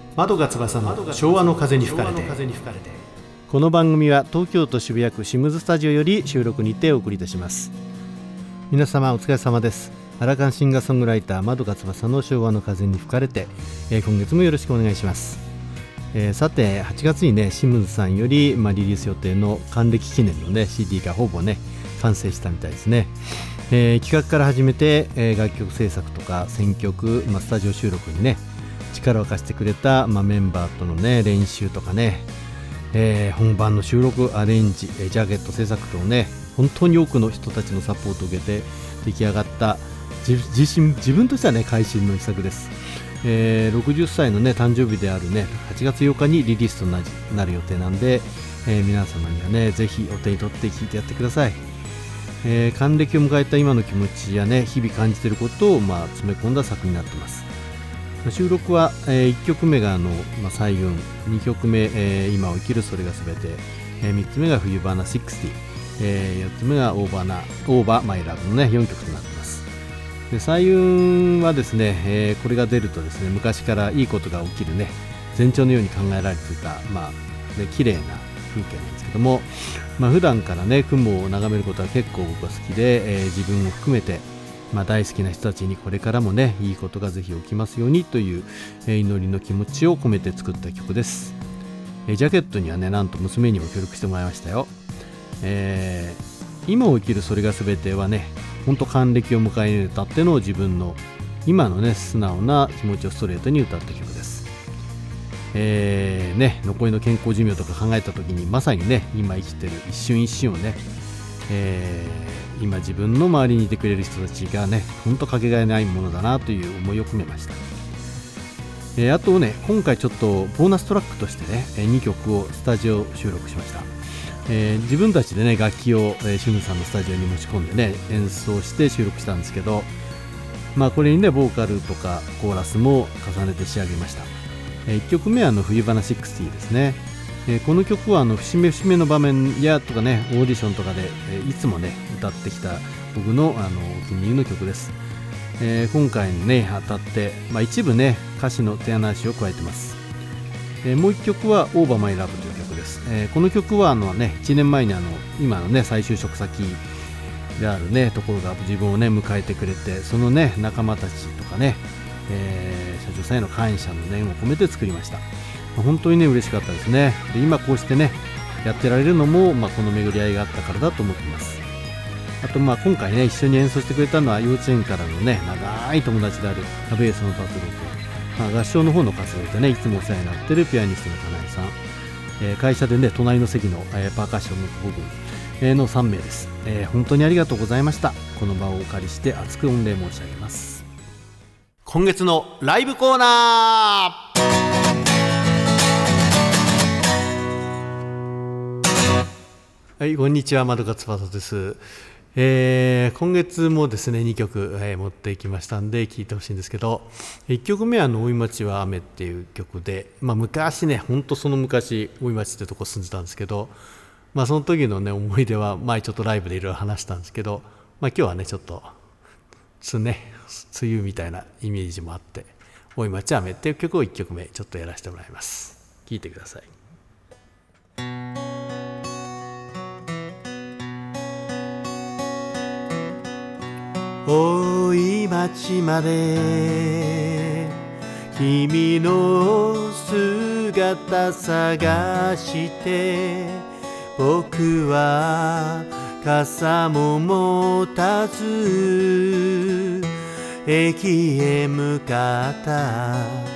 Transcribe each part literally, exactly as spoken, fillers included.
窓が翼の昭和の風に吹かれて。この番組は東京都渋谷区シムズスタジオより収録にてお送りいたします。皆様お疲れ様です。アラカンシンガーソングライター窓が翼の昭和の風に吹かれて、えー、今月もよろしくお願いします。えー、さてはちがつにねシムズさんより、まあ、リリース予定の還暦記念のね シーディー がほぼね完成したみたいですね。えー、企画から始めて、えー、楽曲制作とか選曲、まあ、スタジオ収録にね力を貸してくれた、まあ、メンバーとのね練習とかね、えー、本番の収録アレンジ、えー、ジャケット制作とね本当に多くの人たちのサポートを受けて出来上がった自, 自, 身自分としてはね会心の一作です。えー、ろくじゅっさいのね誕生日であるねはちがつようかにリリースと な, なる予定なんで、えー、皆様にはねぜひお手に取って聴いてやってください。えー、還暦を迎えた今の気持ちやね日々感じていることを、まあ、詰め込んだ作になっています。収録は、えー、いっきょくめがあの、まあ、彩雲、にきょくめ、えー、今を生きるそれがすべて、えー、みっつめが冬花ろくじゅう、えー、よっつめがオーバーなオーバーマイラブのねよんきょくとなっています。で彩雲はですね、えー、これが出るとですね昔からいいことが起きるね前兆のように考えられていた、まあね、綺麗な風景なんですけども、まあ、普段からね雲を眺めることは結構僕は好きで、えー、自分を含めて、まあ、大好きな人たちにこれからもねいいことがぜひ起きますようにという、えー、祈りの気持ちを込めて作った曲です。えー、ジャケットにはねなんと娘にも協力してもらいましたよ。えー、今を生きるそれが全てはね本当還暦を迎えに歌っての自分の今のね素直な気持ちをストレートに歌った曲です。えーね、残りの健康寿命とか考えた時にまさにね今生きてる一瞬一瞬をね、えー、今自分の周りにいてくれる人たちがね本当かけがえないものだなという思いを込めました。えー、あとね今回ちょっとボーナストラックとしてねにきょくをスタジオ収録しました。えー、自分たちでね楽器を、えー、シムさんのスタジオに持ち込んでね演奏して収録したんですけど、まあこれにねボーカルとかコーラスも重ねて仕上げました。えー、いっきょくめはあの冬花ろくじゅうですね。えー、この曲はあの節目節目の場面やとかねオーディションとかで、えー、いつもね歌ってきた僕のあのお気に入りの曲です。えー、今回にねあたって、まあ、一部ね歌詞の手話しを加えてます。えー、もういっきょくはオーバーマイラブという曲です。えー、この曲はあの、ね、いちねんまえにあの今のね再就職先であるねところが自分をね迎えてくれてそのね仲間たちとかね、えー、社長さんへの感謝の念を込めて作りました。まあ、本当にね嬉しかったですね。で今こうしてねやってられるのも、まあ、この巡り合いがあったからだと思っています。あとまあ今回ね一緒に演奏してくれたのは幼稚園からのね長い友達であるベースの達郎君、まあ、合唱の方の活動でねいつもお世話になっているピアニストの金井さん、えー、会社でね隣の席の、えー、パーカッションの僕、えー、のさんめいです。えー、本当にありがとうございました。この場をお借りして厚く御礼申し上げます。今月のライブコーナー。はい、こんにちは、窓が翼です。えー、今月もですねにきょく、えー、持ってきましたんで聴いてほしいんですけど、いっきょくめは大井町は雨っていう曲で、まあ、昔ねほんとその昔大井町ってとこ住んでたんですけど、まあ、その時のね思い出は前ちょっとライブでいろいろ話したんですけど、まあ、今日はねちょっとつね梅雨みたいなイメージもあって大井町は雨っていう曲をいっきょくめちょっとやらせてもらいます。聴いてください。大井町まで君の姿探して僕は傘も持たず駅へ向かった。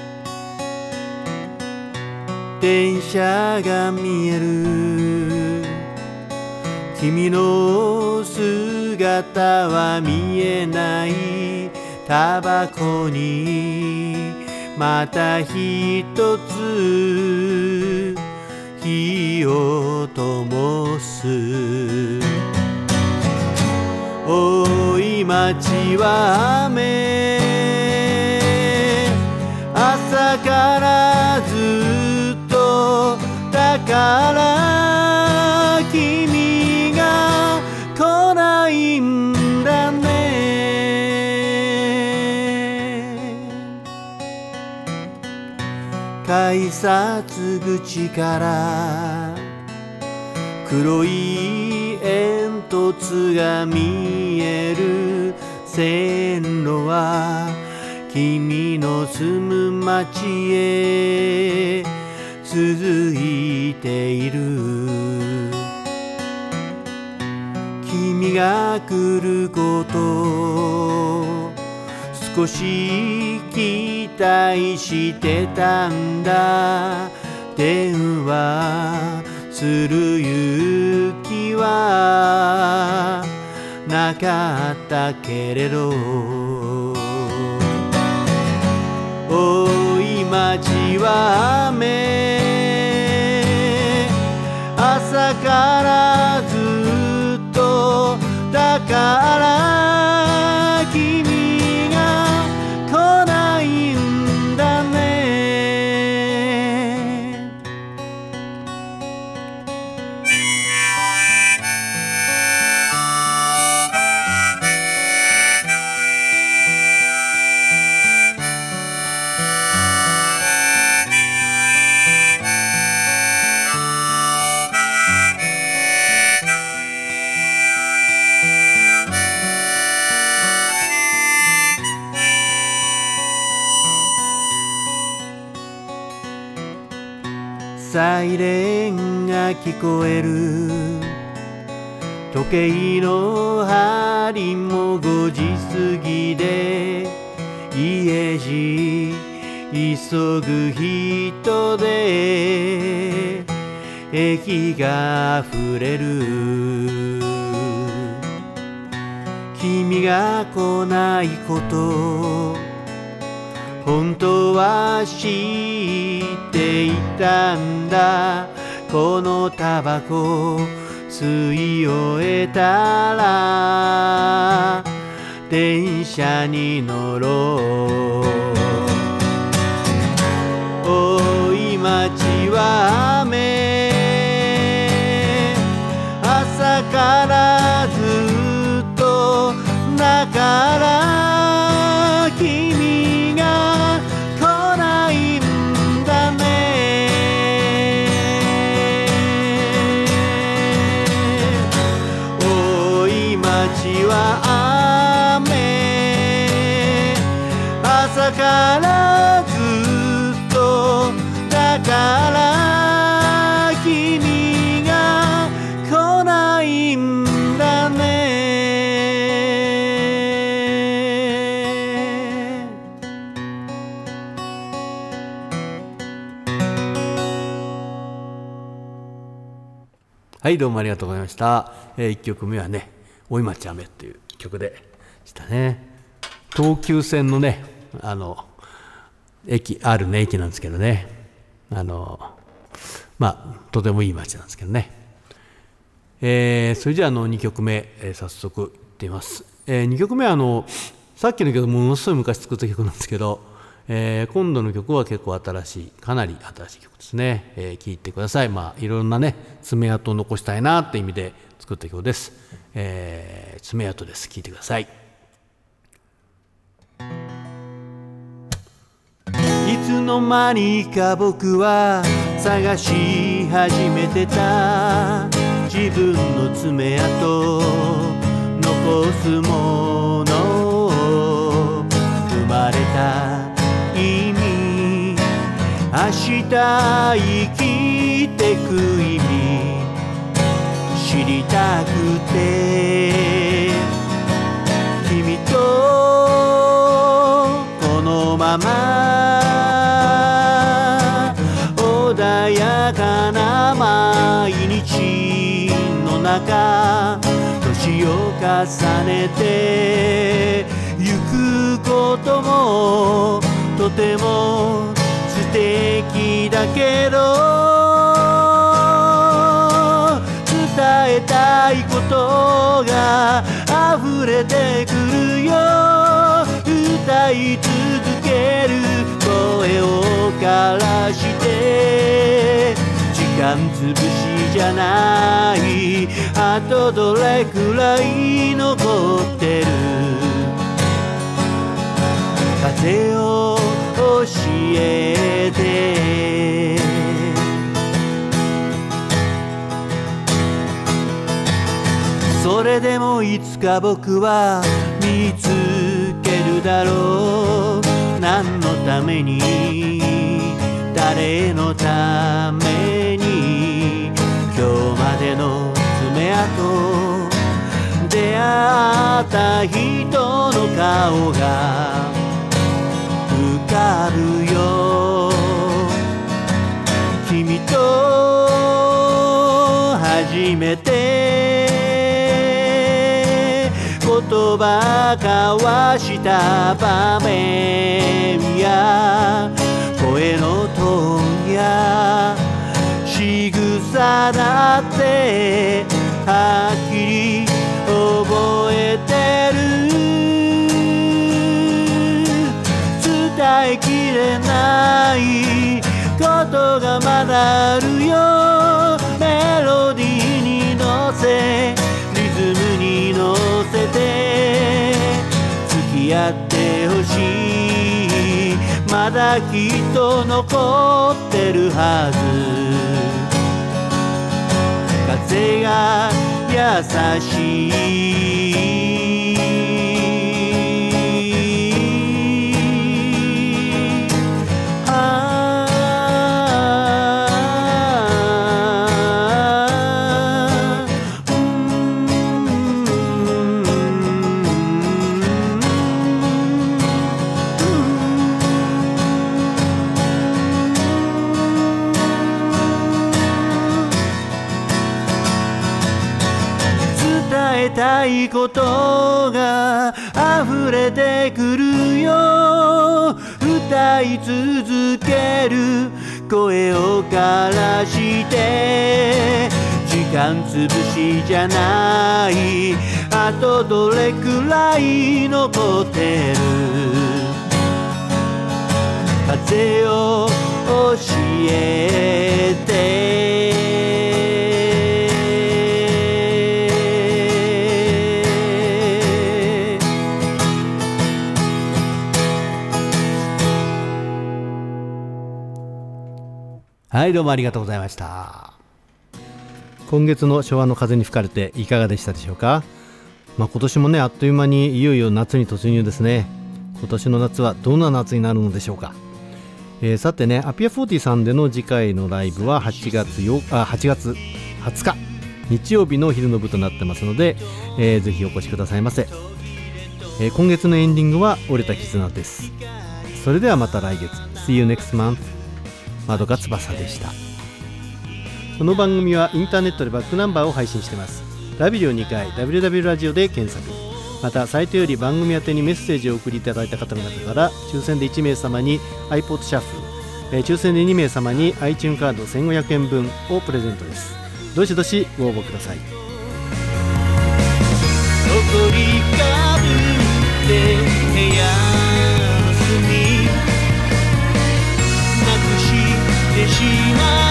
電車が見える君の姿は見えない。タバコにまた一つ火を灯す。大井町は雨、朝からずっとだから君が来ないんだね。 改札口から黒い煙突が見える線路は君の住む町へ続いている。君が来ること少し期待してたんだ。電話する勇気はなかったけれど、大井町は雨、朝からずっとだから君が来ないんだね。サイレンが聞こえる。時計の針もごじ過ぎで、家路急ぐ人で駅が溢れる。君が来ないこと本当は知っていたんだ。このタバコ吸い終えたら電車に乗ろう。大井町は雨、朝からずっとだから君が来ないんだね。大井町は雨、朝からずっとだから君が来ないんだね。はい、どうもありがとうございました。えー、いっきょくめはね、大井町雨っていう曲でしたね。東急線のね、あの駅あるね駅なんですけどね、あのまあとてもいい町なんですけどね。えー、それじゃあ、あのにきょくめ、えー、早速いってみます。えー、にきょくめはあのさっきの曲ものすごい昔作った曲なんですけど、えー、今度の曲は結構新しい、かなり新しい曲ですね。えー、聴いてください。まあいろんなね爪痕を残したいなって意味で作った曲です。えー、爪痕です。聴いてください。いつの間にか僕は探し始めてた自分の爪痕、残すものを、生まれた意味、明日生きてく意味知りたくて、君とこのまま穏やかな毎日の中、年を重ねてゆくこともとても素敵だけど、伝えたいことが溢れてくるよ。歌い続ける声をからして、時間つぶしじゃない、あとどれくらい残ってる。風を教えてれでもいつか僕は見つけるだろう。何のために誰のために今日までの爪痕出会った人の顔が浮かぶよ。君と初めて言葉交わした場面や声のトーンや仕草だってはっきり覚えてる。伝えきれないことがまだあるよ。メロディーに乗せリズムに乗せて付き合ってほしい。まだきっと残ってるはず。風が優しい伝えたいことが溢れてくるよ。歌い続ける声を枯らして時間つぶしじゃない。あとどれくらい残ってる。風を教えてはい、どうもありがとうございました。今月の昭和の風に吹かれていかがでしたでしょうか。まあ、今年もねあっという間にいよいよ夏に突入ですね。今年の夏はどんな夏になるのでしょうか。えー、さてねアピアフォーティーさんでの次回のライブははちがつよあはちがつはつか日曜日の昼の部となってますので、えー、ぜひお越しくださいませ。えー、今月のエンディングは折れた絆です。それではまた来月 See you next month。まどか翼でした。この番組はインターネットでバックナンバーを配信しています。ダビリオにかい ダブリューダブリュー ラジオで検索。またサイトより番組宛てにメッセージをお送りいただいた方の中から抽選でいちめいさまに iPod シャッフル、えー、抽選でにめいさまに iTunes カードせんごひゃくえんぶんをプレゼントです。どしどしご応募ください。 残りかぶって部屋の隅なくしてしまう